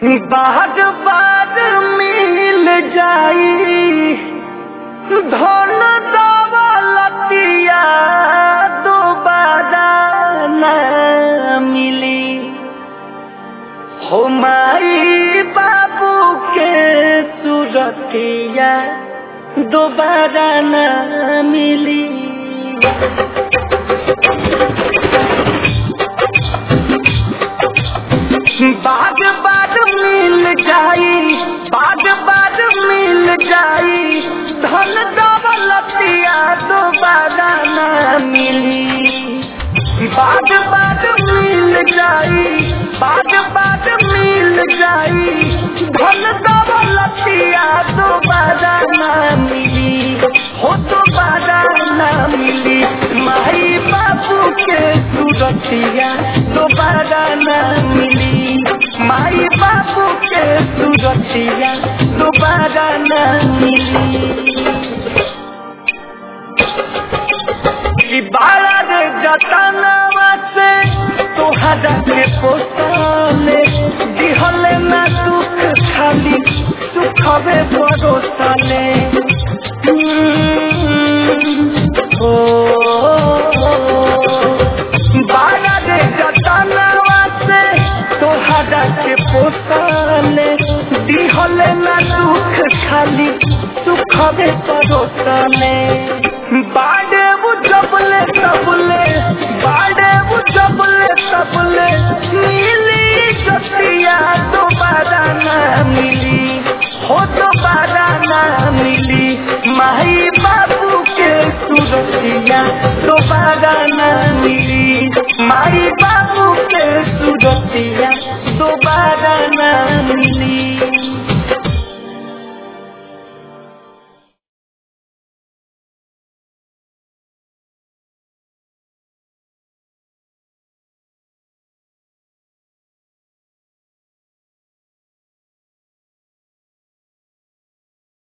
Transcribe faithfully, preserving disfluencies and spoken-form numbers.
बार बार मिल जाई धन दौलतिया दोबारा न मिली हो माई बाबू के सूरतिया दोबारा न मिली। बार बार मिल जाई बार बार मिल जाई धन दौलतिया दोबारा न मिली। बार बार मिल जाई बार बार मिल जाई धन दौलतिया दोबारा न मिली हो दोबारा न मिली। माई बाबू के सूरतिया दोबारा न मिली माई बाबू के सूरतिया दोबारा न मिली। बारा रे जतनवा से तोहरा के पोसाले दिहले ना दुख खाली सुखवे परोसले। ओ बारा रे जतनवा से तोहरा के पोसाले दिहले ना दुख खाली सुखवे परोसले। बाड़े वो जबले तबले बाड़े वो जबले तबले मिली जतिया दोबारा न मिली हो दोबारा न मिली। माई बाबू के सूरतिया दोबारा न मिली माई बाबू के सूरतिया दोबारा न